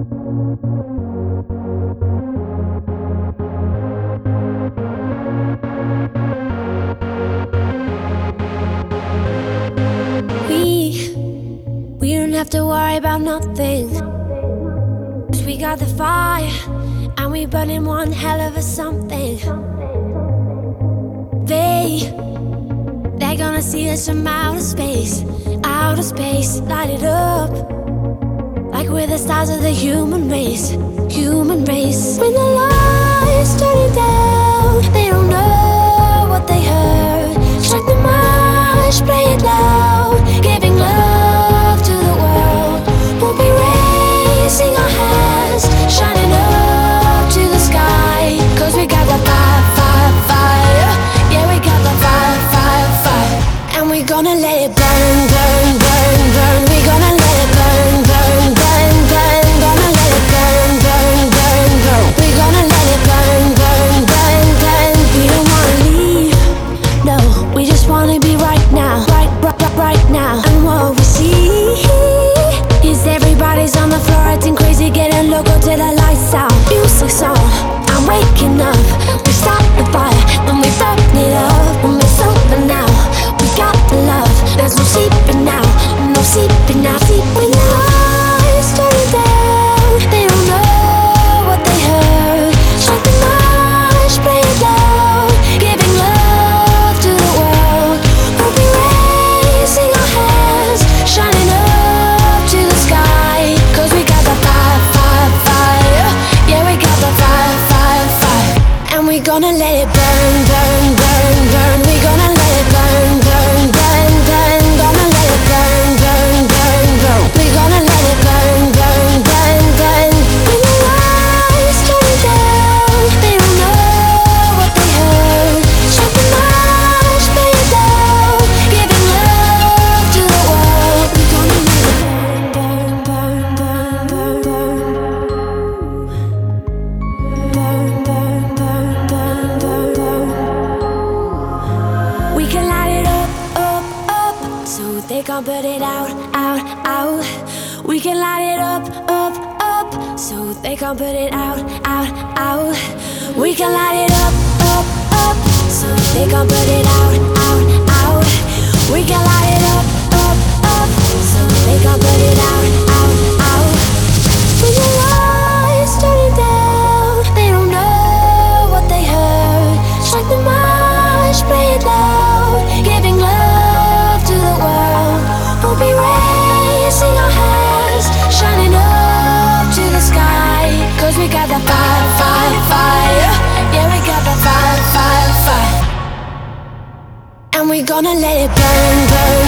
We don't have to worry about nothing, 'cause we got the fire, and we burning one hell of a something. They're gonna see us from outer space, light it up like we're the stars of the human race. When the lights turning down, they don't know what they heard. Strike the march, play it loud, giving love to the world. We'll be raising our hands, shining up to the sky, 'cause we got the fire, fire, fire. Yeah, we got the fire, fire, fire. And we're gonna let it burn, burn, burn, burn. We're gonna let it burn, burn, burn, burn. Gonna let it burn, burn, burn, burn. We're gonna let it burn, burn, burn, burn. We don't wanna leave, no, we just wanna be right now, right now. And what we see is everybody's on the floor acting crazy, getting loco till the lights out. Music's on, I'm waking up. We start the fire, then we burn it up. And it's over now, we got the love. There's no sleeping now, no sleeping now. When the lights turn down, they don't know what they heard. Strike the march, play it loud, giving love to the world. We'll be raising our hands, shining up to the sky, 'cause we got the fire, fire, fire. Yeah, we got the fire, fire, fire. And we're gonna let it burn, burn, burn, burn. We're gonna let it burn, burn, burn, burn. Gonna let it burn, burn, burn, burn. We're gonna let it burn, burn, burn, burn. When the lights turn down, they don't know what they heard. Strike the march, play it loud, giving love to the world. We're gonna let it burn, burn, burn, burn, burn, burn, burn, burn, burn, burn, burn. We can light it up, up, up, so they can't put it out, out, out. We can light it up, up, up, so they can't put it out, out, out. We can light it up, up, up, so they can't put it out, out, out. We can light it up, up, up, so they can't put it out, out, out. When the lights turning down, they don't know what they heard. Strike the march, play it loud, giving love to the world. We'll be raising our hands, shining up to the sky, 'cause we got the fire, fire, fire. Yeah, we got the fire, fire, fire. And we're gonna let it burn, burn,